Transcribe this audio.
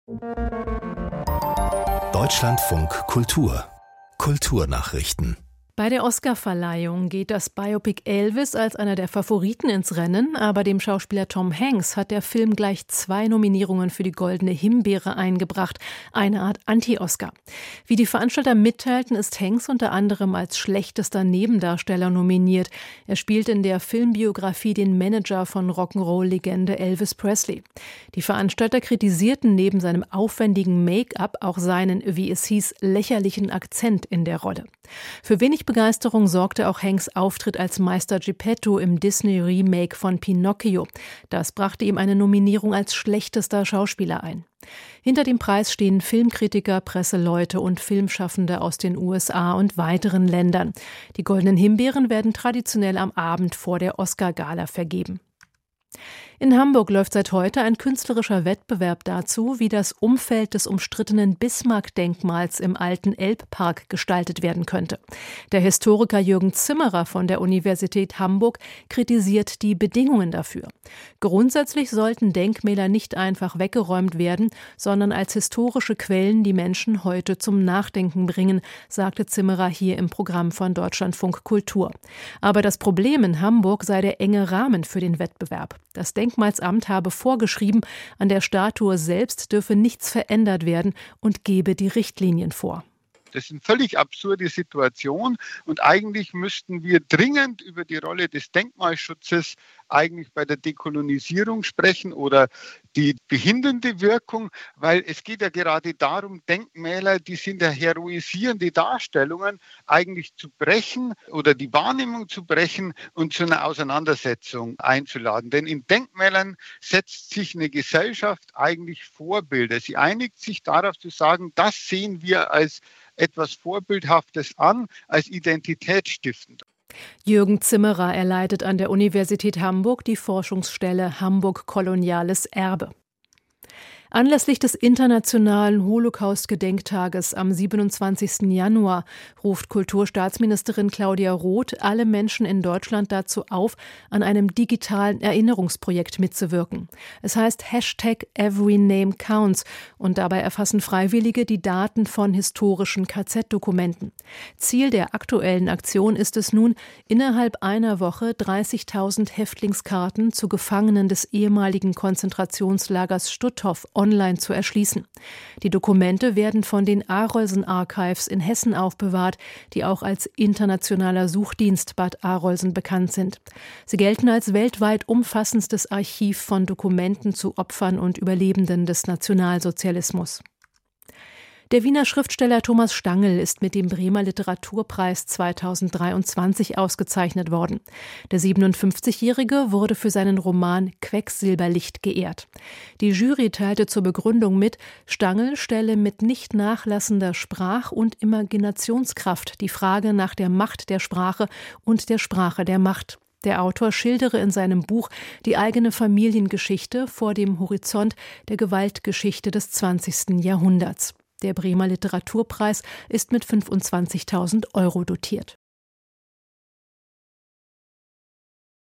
Deutschlandfunk Kultur Kulturnachrichten. Bei der Oscarverleihung geht das Biopic Elvis als einer der Favoriten ins Rennen, aber dem Schauspieler Tom Hanks hat der Film gleich 2 Nominierungen für die Goldene Himbeere eingebracht, eine Art Anti-Oscar. Wie die Veranstalter mitteilten, ist Hanks unter anderem als schlechtester Nebendarsteller nominiert. Er spielt in der Filmbiografie den Manager von Rock'n'Roll-Legende Elvis Presley. Die Veranstalter kritisierten neben seinem aufwendigen Make-up auch seinen, wie es hieß, lächerlichen Akzent in der Rolle. Für wenig Begeisterung sorgte auch Hanks' Auftritt als Meister Geppetto im Disney-Remake von Pinocchio. Das brachte ihm eine Nominierung als schlechtester Schauspieler ein. Hinter dem Preis stehen Filmkritiker, Presseleute und Filmschaffende aus den USA und weiteren Ländern. Die Goldenen Himbeeren werden traditionell am Abend vor der Oscar-Gala vergeben. In Hamburg läuft seit heute ein künstlerischer Wettbewerb dazu, wie das Umfeld des umstrittenen Bismarck-Denkmals im alten Elbpark gestaltet werden könnte. Der Historiker Jürgen Zimmerer von der Universität Hamburg kritisiert die Bedingungen dafür. Grundsätzlich sollten Denkmäler nicht einfach weggeräumt werden, sondern als historische Quellen die Menschen heute zum Nachdenken bringen, sagte Zimmerer hier im Programm von Deutschlandfunk Kultur. Aber das Problem in Hamburg sei der enge Rahmen für den Wettbewerb. Das Denkmalsamt habe vorgeschrieben, an der Statue selbst dürfe nichts verändert werden und gebe die Richtlinien vor. Das ist eine völlig absurde Situation und eigentlich müssten wir dringend über die Rolle des Denkmalschutzes eigentlich bei der Dekolonisierung sprechen oder die behindernde Wirkung, weil es geht ja gerade darum, Denkmäler, die sind ja heroisierende Darstellungen, eigentlich zu brechen oder die Wahrnehmung zu brechen und zu einer Auseinandersetzung einzuladen. Denn in Denkmälern setzt sich eine Gesellschaft eigentlich Vorbilder. Sie einigt sich darauf zu sagen, das sehen wir als etwas Vorbildhaftes an, als identitätsstiftend. Jürgen Zimmerer, er leitet an der Universität Hamburg die Forschungsstelle Hamburg Koloniales Erbe. Anlässlich des Internationalen Holocaust-Gedenktages am 27. Januar ruft Kulturstaatsministerin Claudia Roth alle Menschen in Deutschland dazu auf, an einem digitalen Erinnerungsprojekt mitzuwirken. Es heißt #EveryNameCounts und dabei erfassen Freiwillige die Daten von historischen KZ-Dokumenten. Ziel der aktuellen Aktion ist es nun, innerhalb einer Woche 30.000 Häftlingskarten zu Gefangenen des ehemaligen Konzentrationslagers Stutthof online zu erschließen. Die Dokumente werden von den Arolsen Archives in Hessen aufbewahrt, die auch als internationaler Suchdienst Bad Arolsen bekannt sind. Sie gelten als weltweit umfassendstes Archiv von Dokumenten zu Opfern und Überlebenden des Nationalsozialismus. Der Wiener Schriftsteller Thomas Stangl ist mit dem Bremer Literaturpreis 2023 ausgezeichnet worden. Der 57-Jährige wurde für seinen Roman Quecksilberlicht geehrt. Die Jury teilte zur Begründung mit, Stangl stelle mit nicht nachlassender Sprach- und Imaginationskraft die Frage nach der Macht der Sprache und der Sprache der Macht. Der Autor schildere in seinem Buch die eigene Familiengeschichte vor dem Horizont der Gewaltgeschichte des 20. Jahrhunderts. Der Bremer Literaturpreis ist mit 25.000 € dotiert.